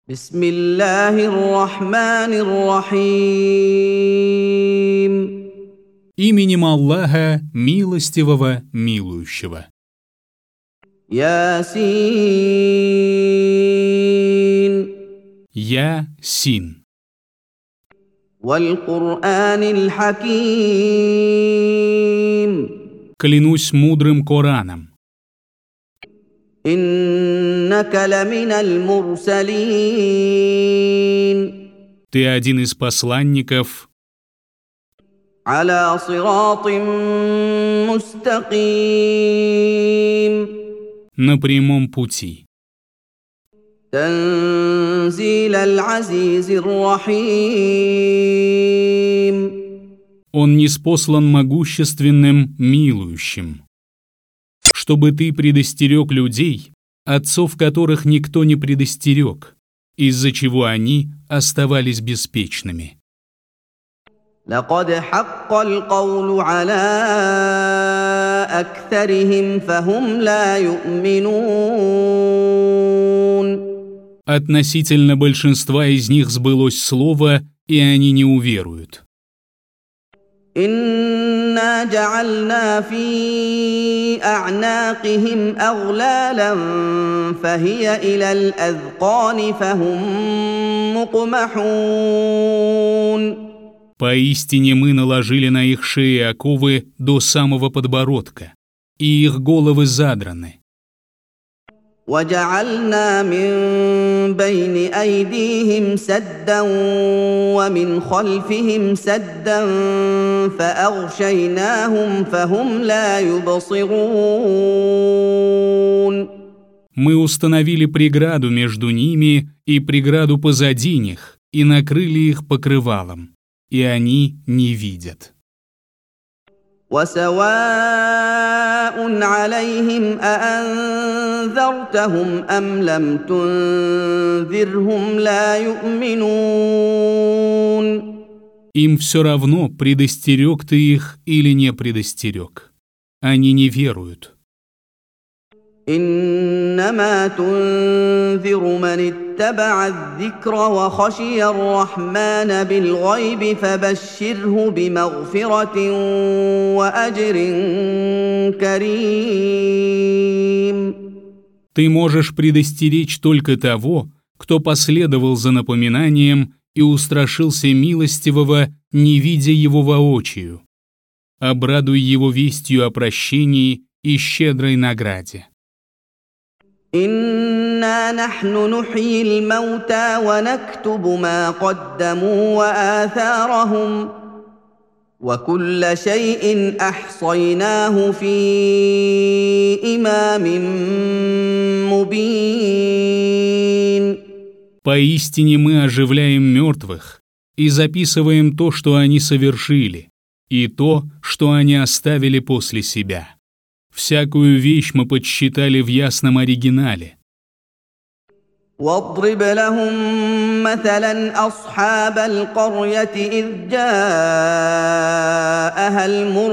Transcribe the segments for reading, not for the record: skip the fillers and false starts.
بسم الله الرحمن الرحيم. Именем Аллаха, милостивого, милующего. ياسين Ясин. والقرآن الحكيم. Клянусь мудрым Кораном. إنك لمن المرسلين. Ты один из посланников على صراط مستقيم. на прямом пути. تنزيل العزيز الرحيم. Он ниспослан могущественным, милующим, чтобы ты предостерег людей, отцов которых никто не предостерег, из-за чего они оставались беспечными. لقد حق القول على أكثرهم فهم لا يؤمنون. Относительно большинства из них сбылось слово, и они не уверуют. إنا جعلنا في أعناقهم أغلالا فهي إلى الأذقان فهم مقمحون. Поистине мы наложили на их шеи оковы до самого подбородка, и их головы задраны. وجعلنا من بين أيديهم سدا ومن خلفهم سدا فأغشيناهم فهم لا يبصرون. Мы установили преграду между ними и преграду позади них, и накрыли их покрывалом, и они не видят. وسواء عليهم أأنذرتهم أم لم تنذرهم لا يؤمنون. Им все равно, предостерег ты их или не предостерег. Они не веруют. إنما تنذر من اتبع الذكر وخشي الرحمن بالغيب فبشره بمغفرة وأجر كريم. Ты можешь предостеречь только того, кто последовал за напоминанием и устрашился милостивого, не видя его воочию. Обрадуй его вестью о прощении и щедрой награде. إنا نحن نحيي الموتى ونكتب ما قدموا وآثارهم وكل شيء أحصيناه في إمام مبين. Поистине мы оживляем мертвых и записываем то, что они совершили, и то, что они оставили после себя. Всякую вещь мы подсчитали в ясном оригинале. واضرب لهم مثلا أصحاب القرية إذ جاءها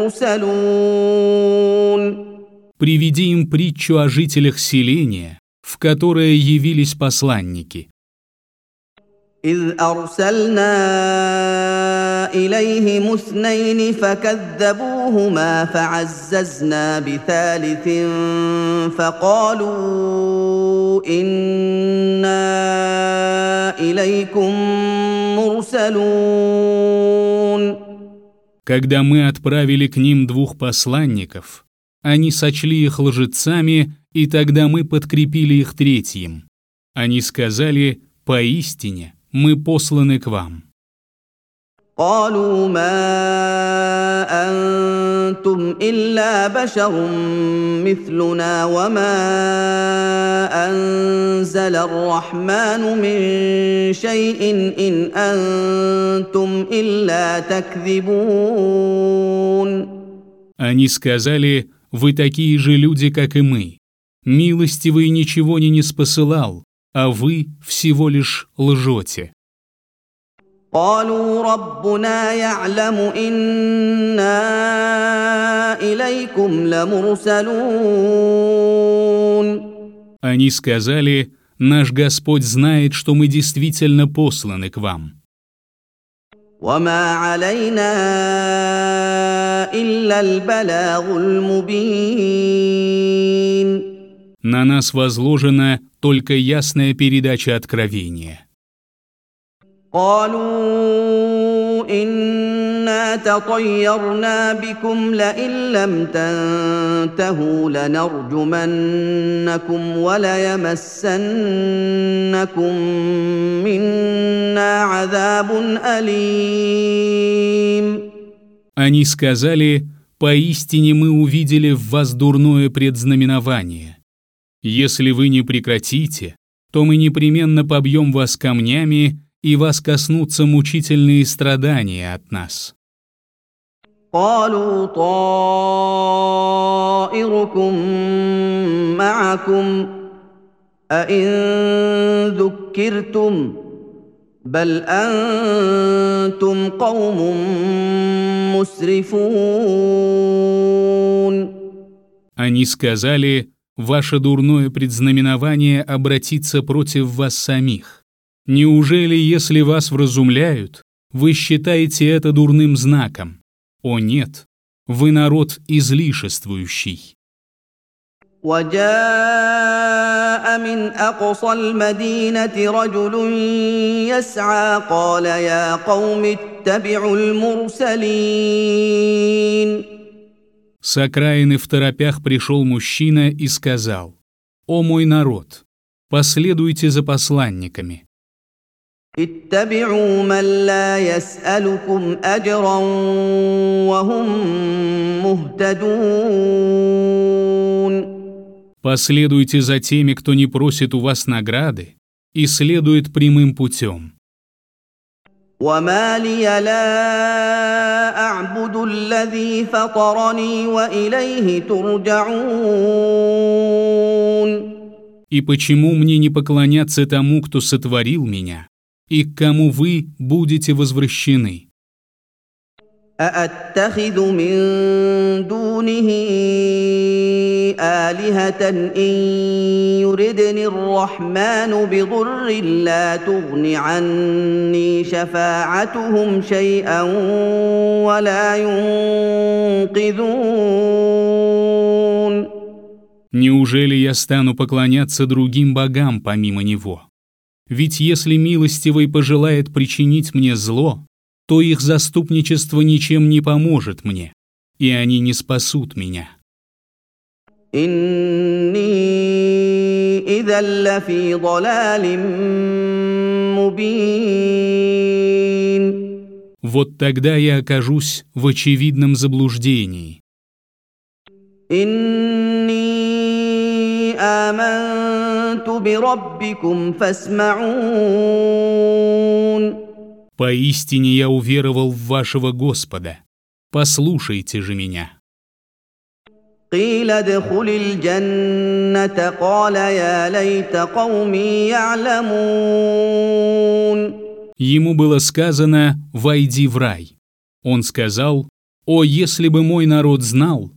المرسلون. Приведи им притчу о жителях селения, в которое явились посланники. إذ أرسلنا إليهم اثنين فكذبوهما فعززنا بثالث فقالوا إنا إليكم مرسلون. Когда мы отправили к ним двух посланников, они сочли их лжецами, и тогда мы подкрепили их третьим. Они сказали: «Поистине, мы посланы к вам». قالوا ما أنتم إلا بشر مثلنا وما أنزل الرحمن من شيء إن أنتم إلا تكذبون. Они сказали: «Вы такие же люди, как и мы. Милостивый ничего не ниспосылал, а вы всего лишь лжете». قالوا ربنا يعلم إنا إليكم لمرسلون. Они сказали: Наш Господь знает, что мы действительно посланы к вам. وما علينا إلا البلاغ المبين. На нас возложена только ясная передача откровения. قالوا إنا تطيرنا بكم لئن لم تنتهوا لنرجمنكم وليمسنكم منا عذاب أليم. Они сказали: «Поистине мы увидели в вас дурное предзнаменование. Если вы не прекратите, то мы непременно побьем вас камнями, и вас коснутся мучительные страдания от нас». قالوا طائركم معكم أئن ذكرتم بل أنتم قوم مسرفون. Они сказали: «Ваше дурное предзнаменование обратится против вас самих. Неужели, если вас вразумляют, вы считаете это дурным знаком? О нет, вы народ излишествующий». وجاء من أقصى المدينة رجل يسعى قال يا قوم اتبعوا المرسلين. С окраины второпях пришел мужчина и сказал: «О мой народ, последуйте за посланниками». اتبعوا من لا يسألكم أجرا وهم مهتدون. Последуйте за теми, кто не просит у вас награды и следует прямым путем. وما لي لا أعبد الذي فطرني وإليه ترجعون. И почему мне не поклоняться тому, кто сотворил меня, и к кому вы будете возвращены? أأتخذ من دونه آلهة إن يردني الرحمن بضر لا تغن عني شفاعتهم شيئا ولا ينقذون. Неужели я стану поклоняться другим богам помимо него? Ведь если милостивый пожелает причинить мне зло, то их заступничество ничем не поможет мне, и они не спасут меня. إني إذا لفي ضلال مبين. Вот тогда я окажусь в очевидном заблуждении. إني آمنت بربكم فاسمعون. Поистине я уверовал в вашего Господа. Послушайте же меня. قيل ادخل الجنة قال يا ليت قومي يعلمون. Ему было сказано: «Войди в рай». Он сказал: «О, если бы мой народ знал,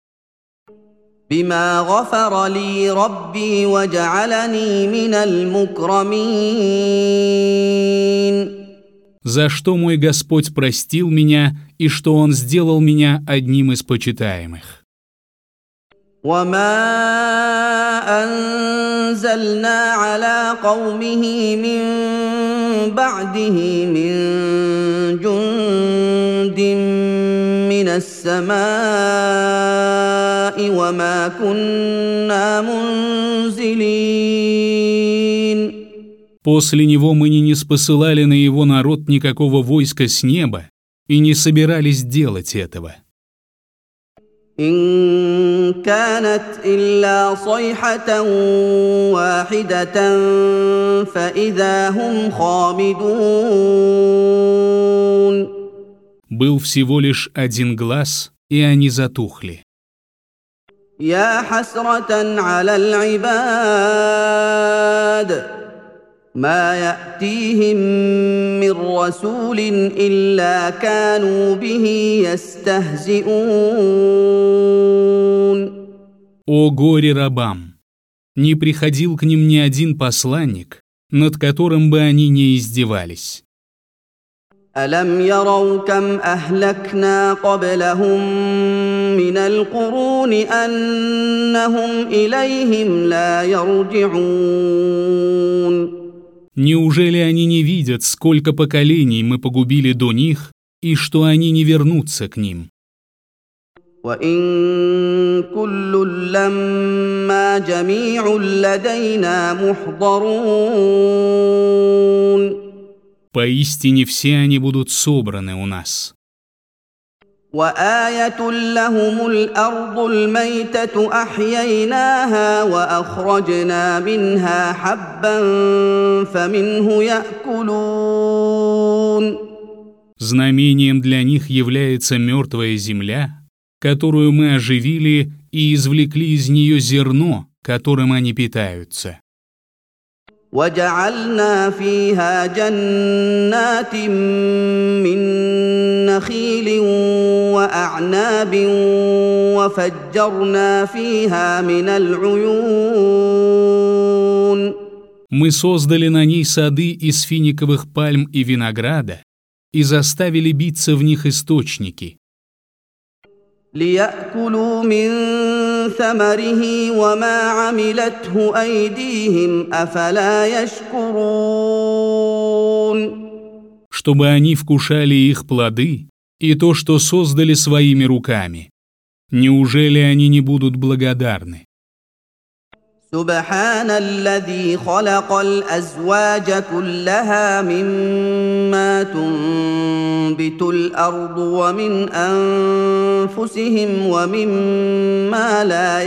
بما غفر لي ربي وجعلني من المكرمين. за что мой Господь простил меня и что Он сделал меня одним из почитаемых». وما أنزلنا على قومه من بعده من جند من السماء وما كنا منزلين. После него мы не ниспосылали на его народ никакого войска с неба и не собирались делать этого. إن كانت إلا صيحة واحدة فإذا هم خامدون. Был всего лишь один глаз, и они затухли. يا حسرة على العباد ما يأتيهم من رسول إلا كانوا به يستهزئون. О горе рабам! не приходил к ним ни один посланник, над которым бы они не издевались. ألم يروا كم أهلكنا قبلهم من القرون أنهم إليهم لا يرجعون. Неужели они не видят, сколько поколений мы погубили до них, и что они не вернутся к ним? وإن كل لما جميع لدينا محضرون. Поистине все они будут собраны у нас. وآية لهم الأرض الميتة أحييناها وأخرجنا منها حبا فمنه يأكلون. Знамением для них является мертвая земля, которую мы оживили и извлекли из нее зерно, которым они питаются. وجعلنا فيها جنات من نخيل وأعناب وفجرنا فيها من العيون. Мы создали на ней сады из финиковых пальм и винограда и заставили биться в них источники. ليأكلوا من ثمره وما عملته أيديهم أفلا يشكرون. Чтобы они вкушали их плоды и то, что создали своими руками. Неужели они не будут благодарны? سبحان الذي خلق الأزواج كلها مما تنبت الأرض ومن أنفسهم ومما لا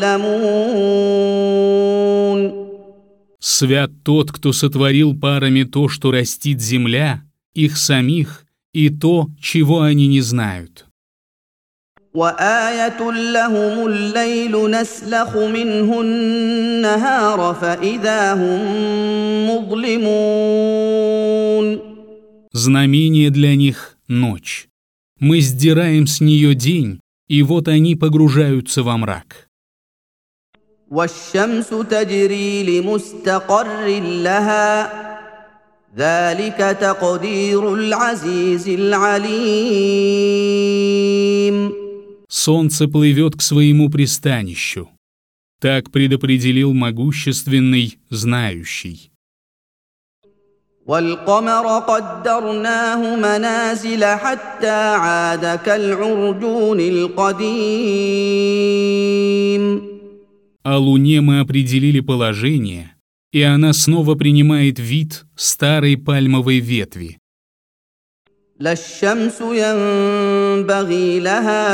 يعلمون. Свят тот, кто сотворил парами то, что растит земля, их самих и то, чего они не знают. وآية لهم الليل نسلخ منه النهار فإذا هم مظلمون. Знамение для них — ночь. Мы сдираем с нее день, и вот они погружаются во мрак. والشمس تجري لمستقر لها ذلك تقدير العزيز العليم. Солнце плывет к своему пристанищу. Так предопределил могущественный, знающий. والقمر قدرناه منازل حتى عاد كالعرجون القديم. О Луне мы определили положение, и она снова принимает вид старой пальмовой ветви. لا الشمس ينبغي لها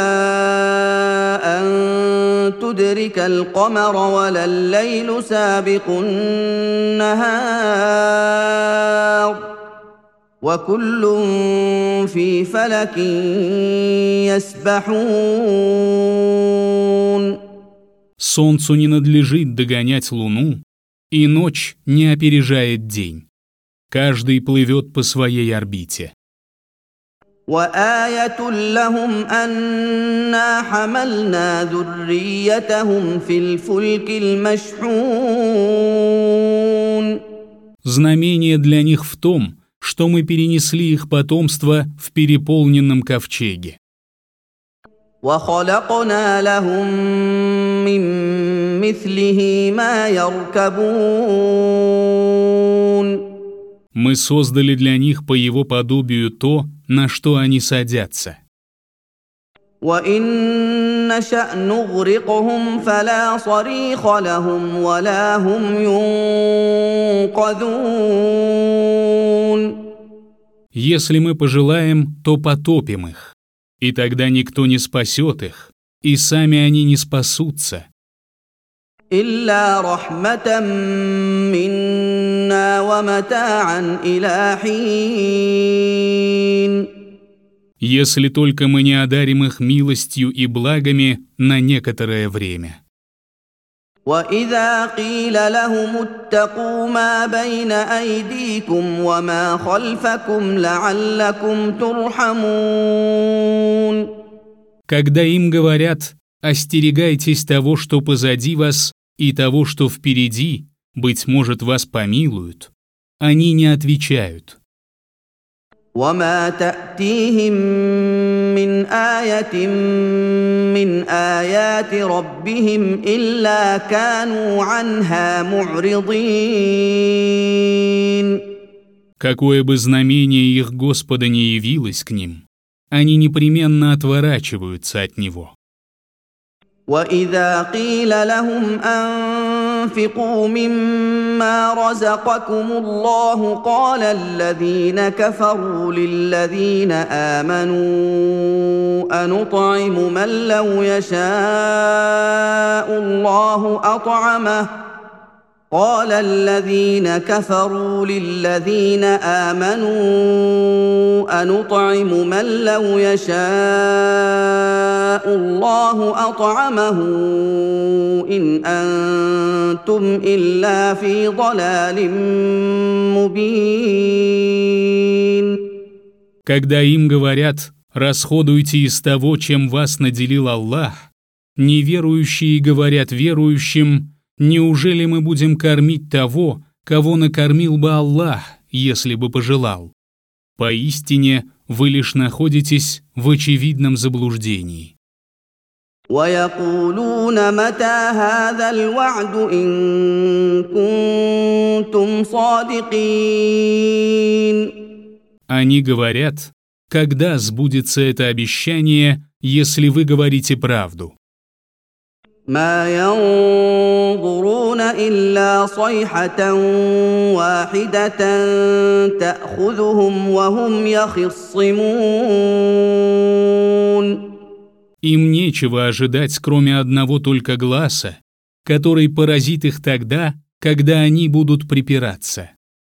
أن تدرك القمر ولا الليل سابق النهار وكل في فلك يسبحون. Солнцу не надлежит догонять Луну, и ночь не опережает день. Каждый плывет по своей орбите. وآية لهم أنا حملنا ذريتهم في الفلك المشحون. Знамение для них в том, что мы перенесли их потомство в переполненном ковчеге. وخلقنا لهم من مثله ما يركبون. Мы создали для них по его подобию то, на что они садятся. وإن نشأ نغرقهم فلا صريخ لهم ولا هم ينقذون. Если мы пожелаем, то потопим их, и тогда никто не спасет их, и сами они не спасутся. إلا رحمة منا ومتاعا إلى حين. Если только мы не одарим их милостью и благами на некоторое время. وإذا قيل لهم اتقوا ما بين أيديكم وما خلفكم لعلكم ترحمون. Когда им говорят: «Остерегайтесь того, что позади вас, и того, что впереди, быть может, вас помилуют, они не отвечают. وما تأتيهم من آية من آيات ربهم إلا كانوا عنها معرضين. Какое бы знамение их Господа не явилось к ним, они непременно отворачиваются от него. وإذا قيل لهم أنفقوا مما رزقكم الله قال الذين كفروا للذين آمنوا أنطعم من لو يشاء الله أطعمه قال الذين كفروا للذين آمنوا أنطعم من لو يشاء الله أطعمه إن أنتم إلا في ضلال مبين. Когда им говорят «расходуйте из того, чем вас наделил Аллах», неверующие говорят верующим: неужели мы будем кормить того, кого накормил бы Аллах, если бы пожелал? Поистине, вы лишь находитесь в очевидном заблуждении. ويقولون متى هذا الوعد إن كنتم صادقين. Они говорят: когда сбудется это обещание, если вы говорите правду? ما ينظرون إلا صيحة واحدة تأخذهم وهم يخصمون. Им нечего ожидать, кроме одного только гласа, который поразит их тогда, когда они будут припираться.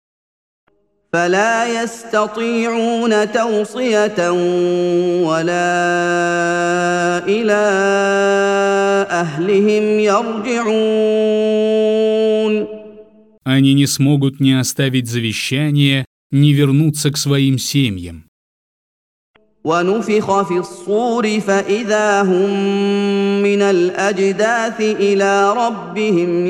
فلا يستطيعون توصية ولا إلى أهلهم يرجعون. Они не смогут ни оставить завещание, ни вернуться к своим семьям. ونفخ في الصور فإذا هم من الأجداث إلى ربهم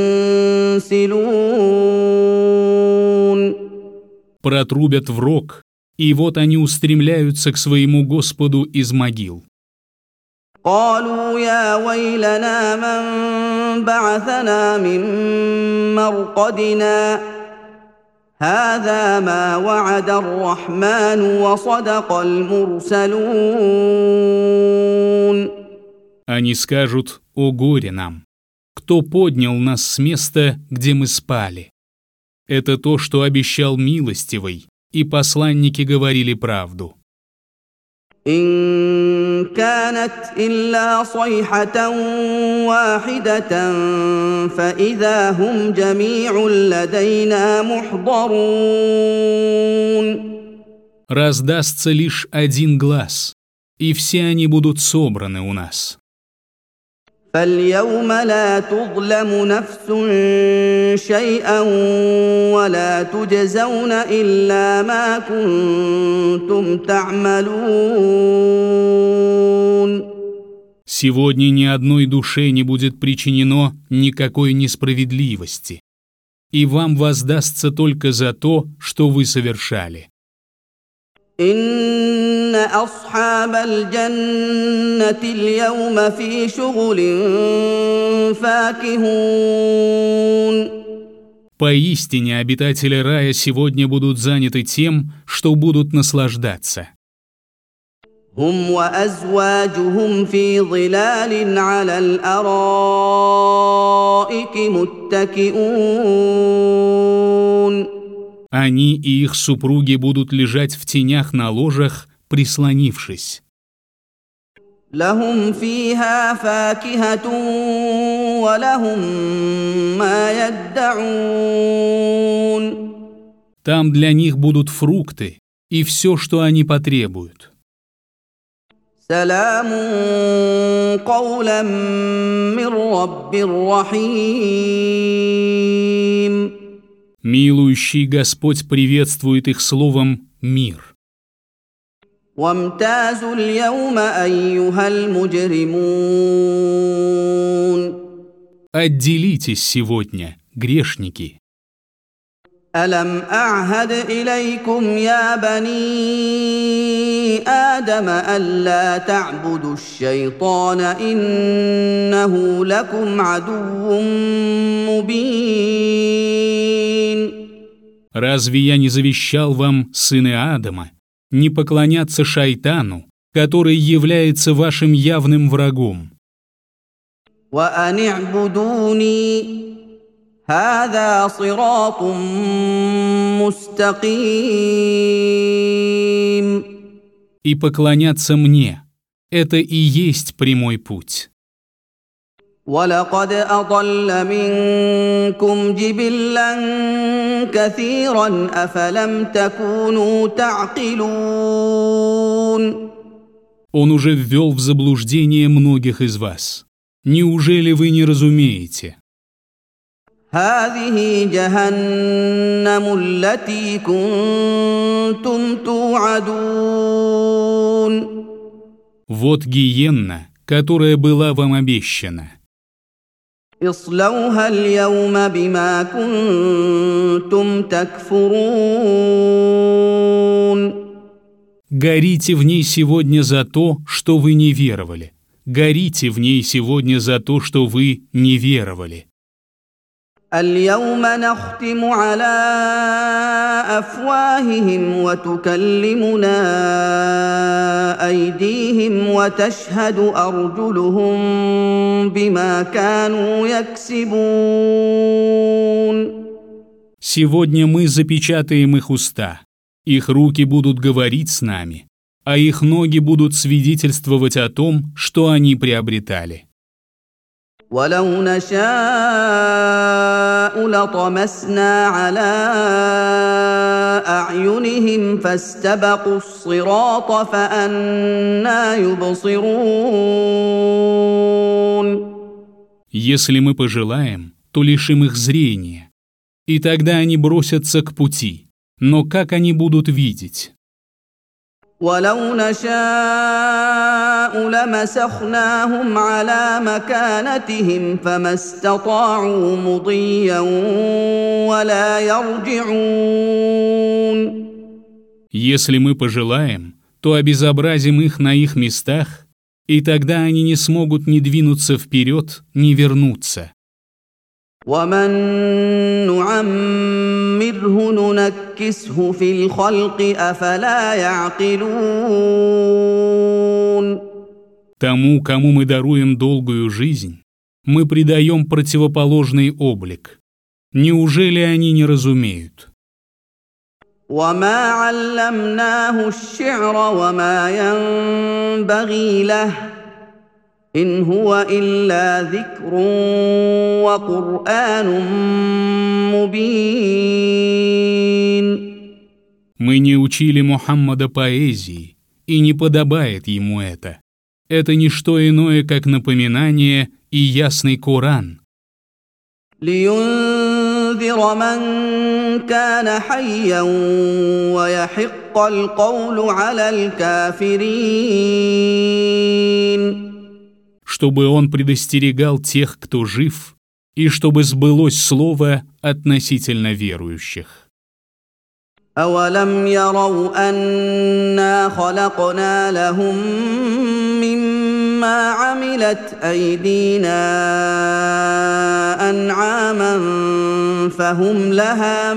ينسلون. Протрубят в рог, и вот они устремляются к своему Господу из могил. قالوا يا ويلنا من بعثنا من مرقدنا هذا ما وعد الرحمن وصدق المرسلون. Они скажут: «О горе нам! Кто поднял нас с места, где мы спали?» Это то, что обещал милостивый, и посланники говорили правду. إن كانت إلا صيحة واحدة فإذا هم جميع لدينا محضرون. Раздастся лишь один глас, и все они будут собраны у нас. فاليوم لا تظلم نفس شيئا ولا تجزون إلا ما كنتم تعملون. Сегодня ни одной душе не будет причинено никакой несправедливости, и вам воздастся только за то, что вы совершали. إن أصحاب الجنة اليوم في شغل فاكهون. Поистине обитатели рая сегодня будут заняты тем, что будут наслаждаться. هم وأزواجهم في ظلال على الأرائك متكئون. Они и их супруги будут лежать в тенях на ложах, прислонившись. لهم فيها فاكهة ولهم ما يدعون. Там для них будут фрукты и все, что они потребуют. سلام قولا من رب رحيم. Милующий Господь приветствует их словом «мир». وامتازوا اليوم أيها المجرمون. Отделитесь сегодня, грешники. ألم أعهد إليكم يا بني آدم ألا تعبدوا الشيطان إنه لكم عدو مبين. Разве я не завещал вам, сыны Адама, не поклоняться шайтану, который является вашим явным врагом? وأن اعبدوني هذا صراط مستقيم. И поклоняться мне – это и есть прямой путь. ولقد أضل منكم جبلا كثيرا أفلم تكونوا تعقلون. Он уже ввел в заблуждение многих из вас. Неужели вы не разумеете? هذه جهنم التي كنتم توعدون. Вот гиенна, которая была вам обещана. اصلوها اليوم بما كنتم تكفرون. Горите в ней сегодня за то, что вы не веровали. Горите в ней сегодня за то, что вы не веровали. اليوم نختم على أفواههم وتكلمنا أيديهم وتشهد أرجلهم بما كانوا يكسبون. Сегодня мы запечатаем их уста, их руки будут говорить с нами, а их ноги будут свидетельствовать о том, что они приобретали. ولو نشاء لطمسنا على أعينهم فاستبقوا الصراط فأنى يبصرون. Если мы пожелаем, то лишим их зрения, и тогда они бросятся к пути. Но как они будут видеть? ولو نشاء لمسخناهم على مكانتهم فما استطاعوا مضيا ولا يرجعون. Если мы пожелаем, то обезобразим их на их местах, и тогда они не смогут ни двинуться вперед, ни вернуться. ومن نعمره ننكسه في الخلق أفلا يعقلون. Тому, кому мы даруем долгую жизнь, мы придаем противоположный облик. Неужели они не разумеют? وما علمناه الشعر وما ينبغي له إن هو إلا ذكر وقرآن مبين. Мы не учили Мухаммада поэзии, и не подобает ему это. Это не что иное, как напоминание и ясный Коран. لينذر من كان حيا ويحق القول على الكافرين. Чтобы он предостерегал тех, кто жив, и чтобы сбылось слово относительно верующих. أولم يروا أنا خلقنا لهم مما عملت أيدينا أنعاما فهم لها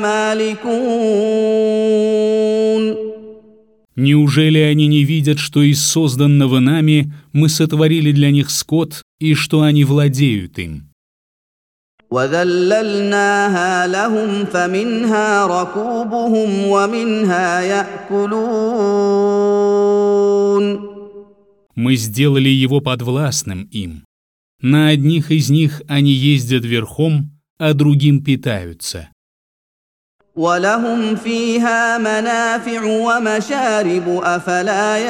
مالكون. Неужели они не видят, что из созданного нами мы сотворили для них скот, и что они владеют им? وذللناها لهم فمنها ركوبهم ومنها يأكلون. Мы сделали его подвластным им. На одних из них они ездят верхом, а другим питаются. ولهم فيها منافع ومشارب أفلا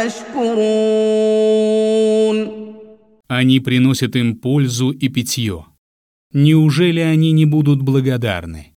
يشكرون. Они приносят им пользу и питье. Неужели они не будут благодарны?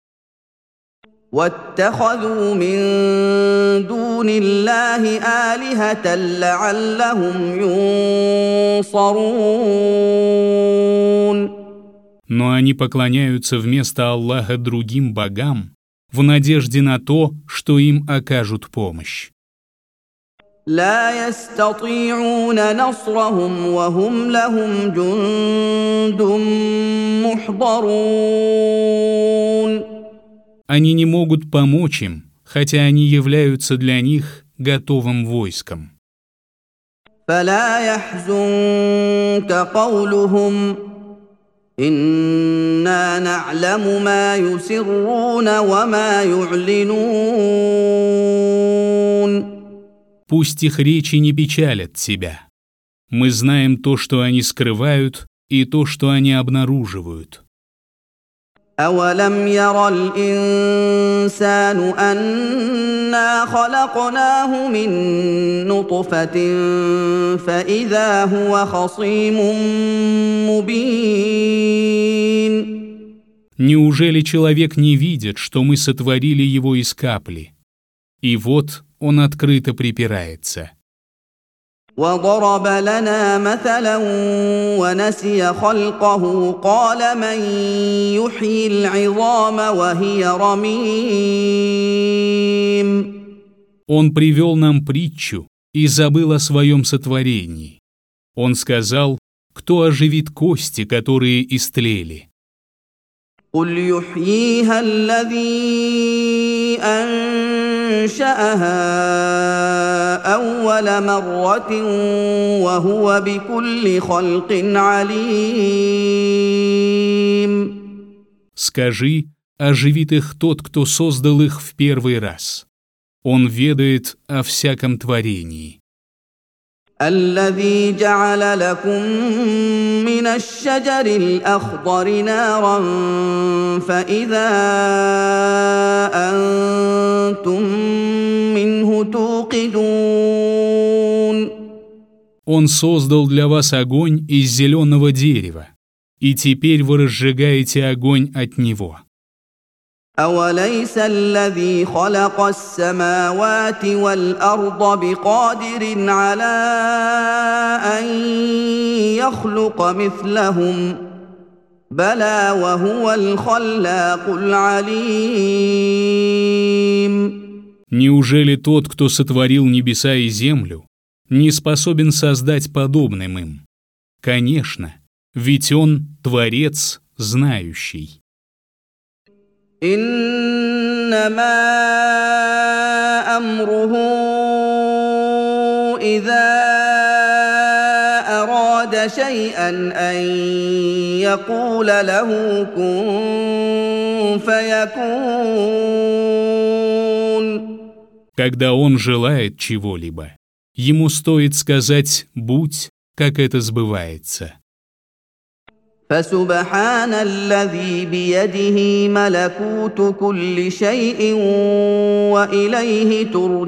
واتخذوا من دون الله آلهة لعلهم ينصرون. но они поклоняются вместо Аллаха другим богам в надежде на то, что им окажут помощь. لا يستطيعون نصرهم وهم لهم جند محضرون. Они не могут помочь им, хотя они являются для них готовым войском. فلا يحزنك قولهم إنا نعلم ما يسرون وما يعلنون. Пусть их речи не печалят тебя. Мы знаем то, что они скрывают, и то, что они обнаруживают. أولم ير الإنسان أنا خلقناه من نطفة فإذا هو خصيم مبين. Неужели человек не видит, что мы сотворили его из капли? И вот он открыто припирается. وضرب لنا مثلا ونسي خلقه قال من يحيي العظام وهي رميم. Он привел нам притчу и забыл о своем сотворении. Он сказал, кто оживит кости, которые истлели. قل يحييها الذي أنشأها أول مرة وهو بكل خلق عليم. Скажи, оживит их тот, кто создал их в первый раз. Он ведает о всяком творении. الذي جعل لكم من الشجر الأخضر نارا فإذا أنتم منه توقدون. Он создал для вас огонь из зеленого дерева, и теперь вы разжигаете огонь от него. أوليس الذي خلق السماوات والأرض بقادر على أن يخلق مثلهم بلى وهو الخلاق العليم. Неужели тот, кто сотворил небеса и землю, не способен создать подобным им? Конечно, ведь он Творец, знающий. إنما أمره إذا أراد شيئا أن يقول له كن فيكون. Когда он желает чего-либо, ему стоит сказать «будь», как это сбывается. فسبحان الذي بيده ملكوت كل شيء وإليه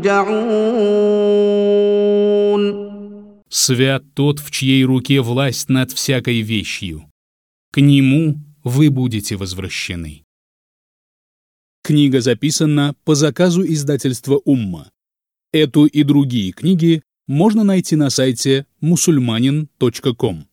ترجعون. Свят тот, в чьей руке власть над всякой вещью. К нему вы будете возвращены. Книга записана по заказу издательства «Умма». Эту и другие книги можно найти на сайте musulmanin.com.